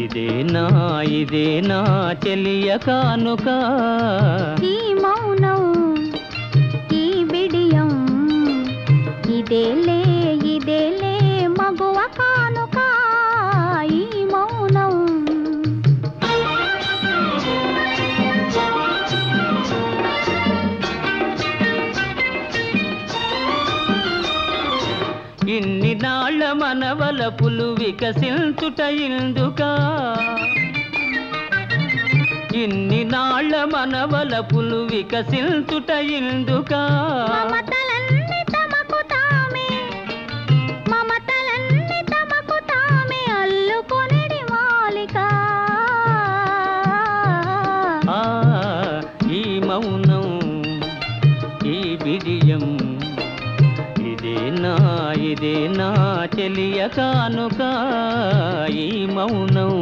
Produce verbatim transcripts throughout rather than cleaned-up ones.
ఇదేనా ఇదేనా చెలియ కానుక ఈ మౌనం ఈ బిడియం ఇదేలే ఇదేలే మగువ కానుక ఈ మౌనం ఇన్ని నాళ్ళ మనవలపులు వికసించుట ఇందుకా ఇన్ని నాళ్ళ మనవలపులు వికసించుట ఇందుకా మమతలన్నీ తమకు తామే మమతలన్నీ తమకు తామే అల్లుకొనిడి మాలిక ఆ ఈ మౌనం ఈ బిడియం ఇదేనా ఇదేనా చెలియ కానుక ఈ మౌనం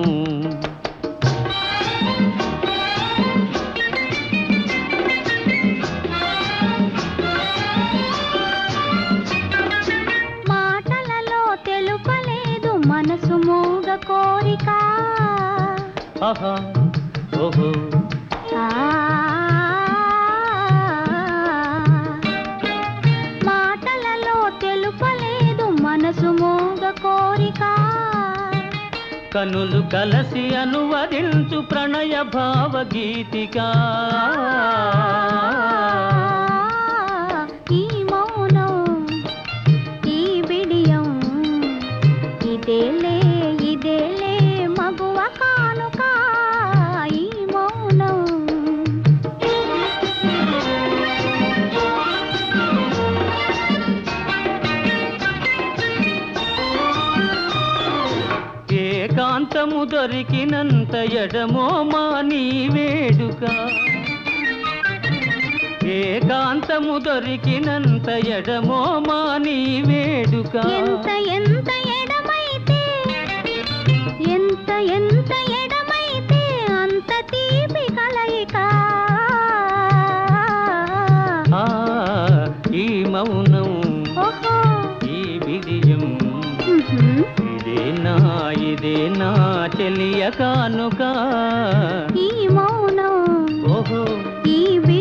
మాటలలో తెలుపలేదు మనసు మూగ కోరిక ఆహా ఓహో మాటలలో తెలుపలేదు మనసు మూగ కోరిక కనులు కలసి అనువదించు ప్రణయ భావగీతిక ఈ మౌనం ఈ బిడియం ఇదేలే ఇదేలే మగువ కానుక ఈ మౌనం ఏకాంతము దొరికినంత ఎడమో మా నీ వేడుక ఏకాంతము దొరికినంత ఎడమో మా నీ వేడుక ఎంత ఎంత ఎడమైతే ఎంత ఎంత ఎడమైతే అంత తీపి కలయిక ఆ ఈ మౌనం ఓహో ఈ బిడియం ఉహుం. ఇదేనా ఇదేనా చెలియ కానుక ఈ మౌనం ఓహో ఈ